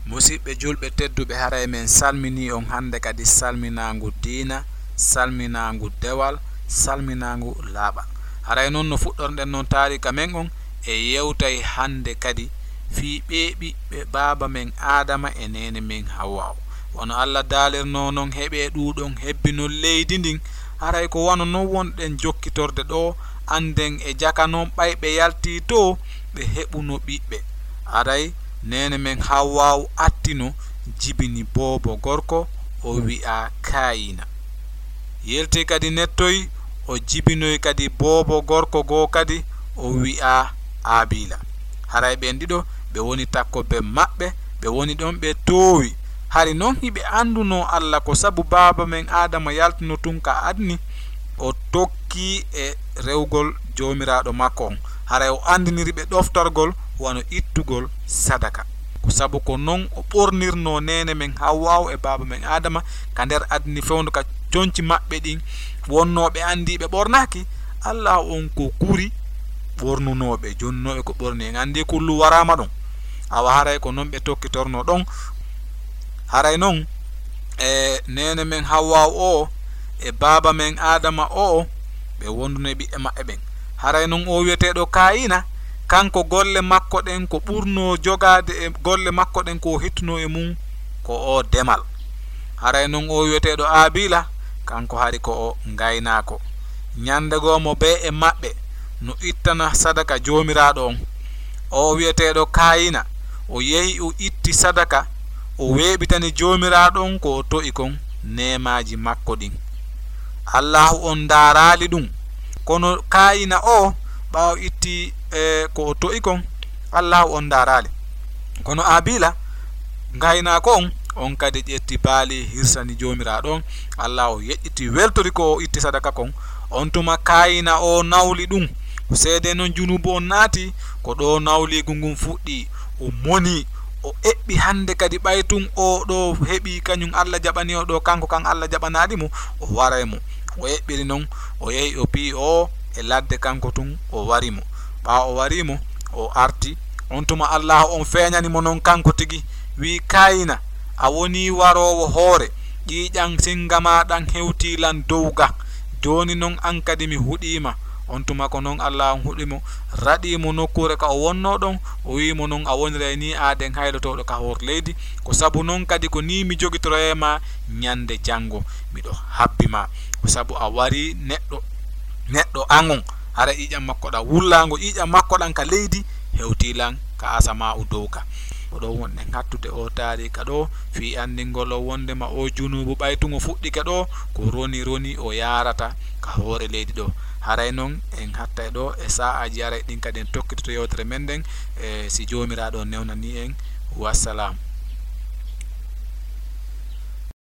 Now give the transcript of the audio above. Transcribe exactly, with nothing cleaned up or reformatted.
Musidɓe julɓe tedduɓe haray men salmini on hande kadi salminagu diina salminagu dewal salminagu laaɓal haray non no fuɗɗorɗen non tarika men on e yewtay hande kadi fi ɓeɓi ɓe baba men Adama e nene men Hawwa wono Allah dalirno non heɓe ɗuɗon hebbino leydi ndin haray ko wano non wonɗen jokkitorde ɗo anden e jaka non ɓayɓe yalti to ɓe heɓuno ɓiɓɓe haray nene men Hawwa attino jibini bobo gorko o wi'a Kayina yelti kadi nettoy o jibinoy kadi bobo gorko go kadi o wi'a Abila haray ɓen ɗiɗo ɓe woni takkoɓe maɓɓe ɓe woni ɗon ɓe towi hari non hiɓe anduno Allah ko sabu baba men Adama yaltino tun ka adni o tokki e rewgol jomiraɗo makko on haray o andiniri ɓe ɗoftorgol wano ittugol sadaka ko sabu ko non o ɓornirno nene men Hawwa e baba men Adama ka nder adni fewndo ka conci maɓɓe ɗin wonnoɓe andi ɓe ɓornaki Allah on ko kuri ɓornunoɓe jonnoɓe ko ɓorni en andi kullu warama ɗon awa haray ko non ɓe tokkitorno ɗon haray non e nene men Hawwa o e baba men Adama o ɓe wonduno e ɓiɓɓe maɓɓe ɓen haray non o wiyeteɗo Kayina kanko golle makko ɗen ko ɓurno jogade e golle makko ɗen ko hittuno e mum ko o demal haray non o wiyeteɗo Abila kanko hari ko o gaynako nyande gomo be e maɓɓe no ittana sadaka jomiraɗo on o wiyeteɗo Kayina o yehi o itti sadaka o weɓitani jomiraɗo on ko o to'i kon nemaji makko ɗin Allahu on darali ɗum kono Kayina o ɓawo itti e ko o to'i kon Allahu on darali kono Abila gaynako on on kadi ƴetti baali hirsani jomiraɗo on Allah o yeƴƴiti weltori ko o itti sadaka kon on tuma Kayina o nawli ɗum ko seede non junubu on naati ko ɗo nawligu ngun fuɗɗi o moni o eɓɓi hande kadi ɓaytun o ɗo heɓi kañum Allah jaɓani o ɗo kanko kan Allah jaɓanaɗi mo o waray mo o eɓɓiri non o yehi o pi o e ladde kanko tun o warimo ɓawo o warimo o arti on tuma Allah on feñani mo non kanko tigi wi Kayina a woni warowo hoore ƴiƴan singama ɗan hewtilan dowga joni non an kadi mi huɗima on tuma ko non Allah on huɗimo raɗimo nokkure ka o wonno ɗon o wimo non a wonire ni aden haylotoɗo ka hor leydi ko sabu non kadi ko ni mi jogitoroyema nyande jango miɗo habbima ko sabu a wari neɗɗo neɗɗo angon hara ƴiƴam makko ɗa wullago ƴiƴam makko ɗan ka leydi hewtilan ka asama u dowka oɗo wonɗen hattude o tarika ɗo fi andingol o wondema o junubu ɓaytugo fuɗɗike ɗo ko roni roni o yarata ka hoore leydi ɗo haray non en hattay ɗo e sa'aji aray ɗin kadi en tokkitoto yewtere men nden e si jomiraɗo newnani en wassalam.